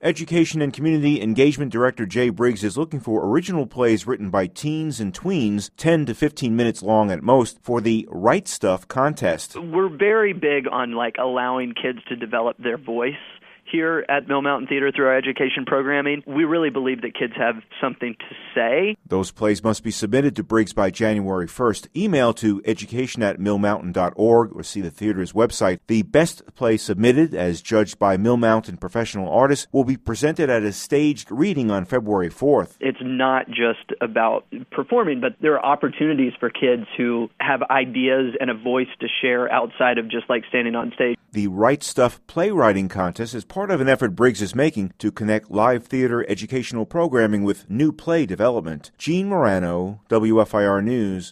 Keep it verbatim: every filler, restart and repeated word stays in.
Education and Community Engagement Director Jay Briggs is looking for original plays written by teens and tweens, ten to fifteen minutes long at most, for the Right Stuff contest. We're very big on like allowing kids to develop their voice here at Mill Mountain Theater through our education programming. We really believe that kids have something to say. Those plays must be submitted to Briggs by January first. Email to education at mill mountain dot org or see the theater's website. The best play submitted, as judged by Mill Mountain professional artists, will be presented at a staged reading on February fourth. It's not just about performing, but there are opportunities for kids who have ideas and a voice to share outside of just like standing on stage. The Right Stuff Playwriting Contest is part of an effort Briggs is making to connect live theater educational programming with new play development. Gene Morano, W F I R News,